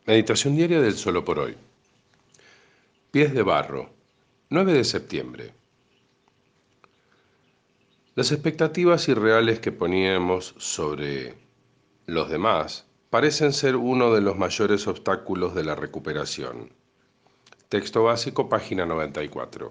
Meditación diaria del Solo por Hoy. Pies de barro, 9 de septiembre. Las expectativas irreales que poníamos sobre los demás parecen ser uno de los mayores obstáculos de la recuperación. Texto básico, página 94.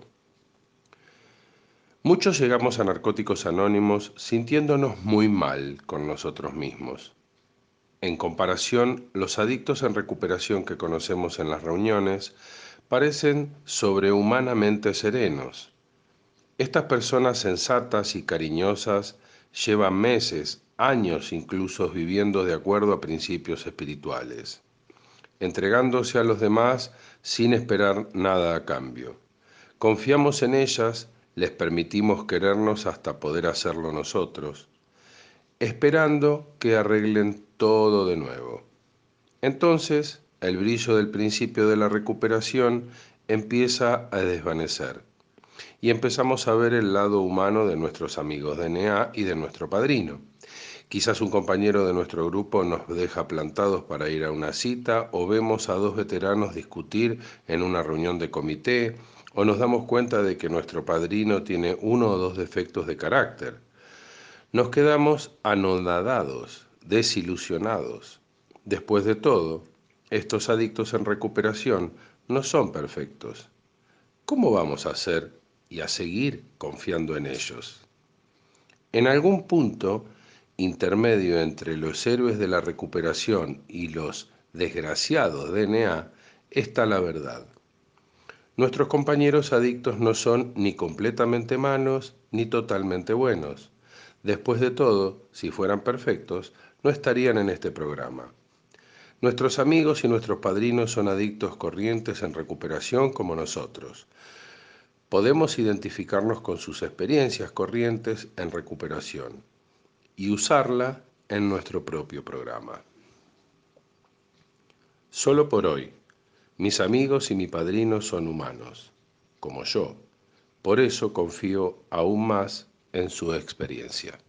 Muchos llegamos a Narcóticos Anónimos sintiéndonos muy mal con nosotros mismos. En comparación, los adictos en recuperación que conocemos en las reuniones parecen sobrehumanamente serenos. Estas personas sensatas y cariñosas llevan meses, años incluso viviendo de acuerdo a principios espirituales, entregándose a los demás sin esperar nada a cambio. Confiamos en ellas, les permitimos querernos hasta poder hacerlo nosotros, esperando que arreglen todo de nuevo. Entonces, el brillo del principio de la recuperación empieza a desvanecer y empezamos a ver el lado humano de nuestros amigos de NA y de nuestro padrino. Quizás un compañero de nuestro grupo nos deja plantados para ir a una cita, o vemos a dos veteranos discutir en una reunión de comité, o nos damos cuenta de que nuestro padrino tiene uno o dos defectos de carácter. Nos quedamos anonadados, desilusionados. Después de todo, estos adictos en recuperación no son perfectos. ¿Cómo vamos a hacer y a seguir confiando en ellos? En algún punto intermedio entre los héroes de la recuperación y los desgraciados de NA está la verdad. Nuestros compañeros adictos no son ni completamente malos ni totalmente buenos. Después de todo, si fueran perfectos, no estarían en este programa. Nuestros amigos y nuestros padrinos son adictos corrientes en recuperación como nosotros. Podemos identificarnos con sus experiencias corrientes en recuperación y usarla en nuestro propio programa. Solo por hoy, mis amigos y mi padrino son humanos, como yo. Por eso confío aún más en su experiencia.